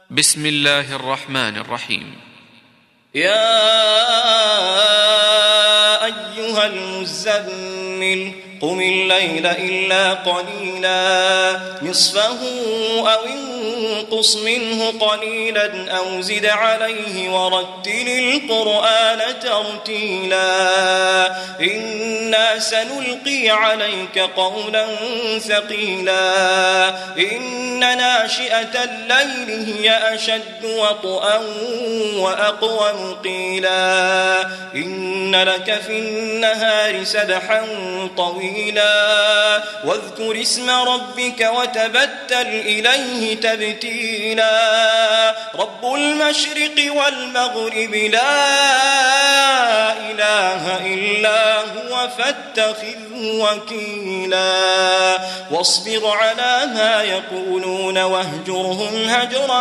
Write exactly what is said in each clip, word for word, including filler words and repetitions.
بسم الله الرحمن الرحيم. يا أيها المزمل قم الليل إلا قليلا نصفه أو انقص منه قليلا أو زد عليه ورتل القرآن ترتيلا إنا سنلقي عليك قولا ثقيلا إن ناشئة الليل هي أشد وطئا وأقوم قيلا إن لك في النهار سبحا طويلا واذكر اسم ربك وتبتل إليه تبتيلا رب المشرق والمغرب لا إله إلا هو فاتخذه وكيلا واصبر على ما يقولون واهجرهم هجرا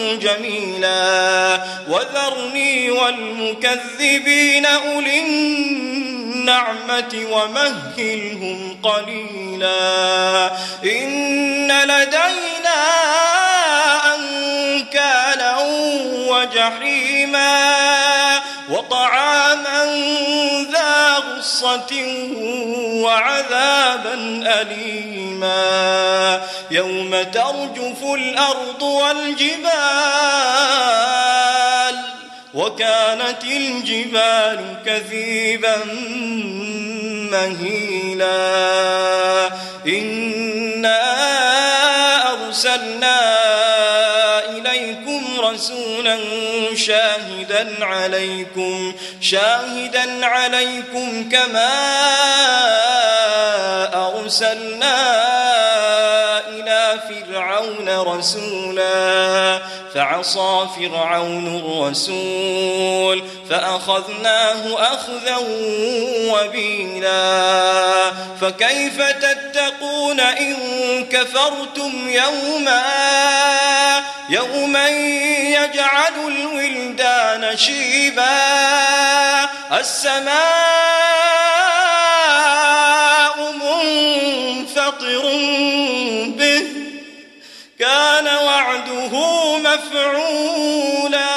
جميلا وذرني والمكذبين أولي النعمة ومهلهم قليلا إن لدينا أنكالا وجحيما وطعاما ذا غصة وعذابا أليما يوم ترجف الأرض والجبال وكانت الجبال كثيبا مهيلا إنا أرسلنا إليكم رسولا شاهدا عليكم شاهدا عليكم كما أرسلنا إلى فرعون رسولا فعصى فرعون الرسول فأخذناه أخذا وبيلا فكيف تتقون إن كفرتم يوما يوما يجعل الولدان شيبا السماء منفطر به كان وعده مفعولا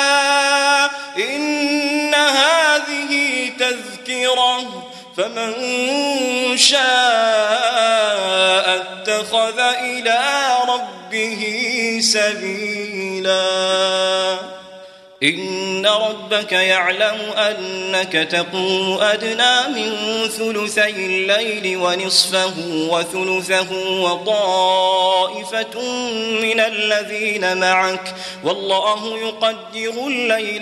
إن هذه تذكرة فمن شاء اتخذ إلى ربه سبيلا إن ربك يعلم أنك تقوم أدنى من ثلثي الليل ونصفه وثلثه وطائفة من الذين معك والله يقدر الليل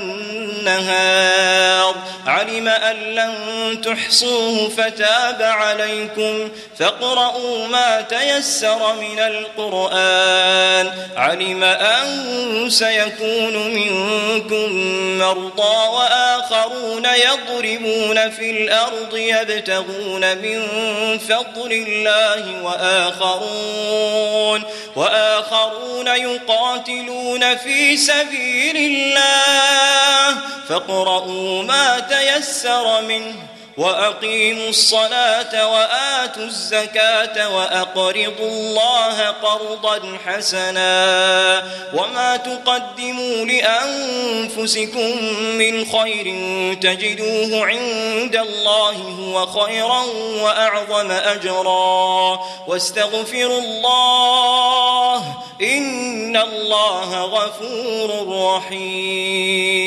والنهار علم أن لن تحصوه فتاب عليكم فاقرؤوا ما تيسر من القرآن علم أن سيكون من منكم مرضى وآخرون يضربون في الأرض يبتغون من فضل الله وآخرون وآخرون يقاتلون في سبيل الله فاقرؤوا ما تيسر منه وأقيموا الصلاة وآتوا الزكاة وأقرضوا الله قرضا حسنا وما تقدموا لأنفسكم من خير تجدوه عند الله هو خيرا وأعظم أجرا واستغفروا الله إن الله غفور رحيم.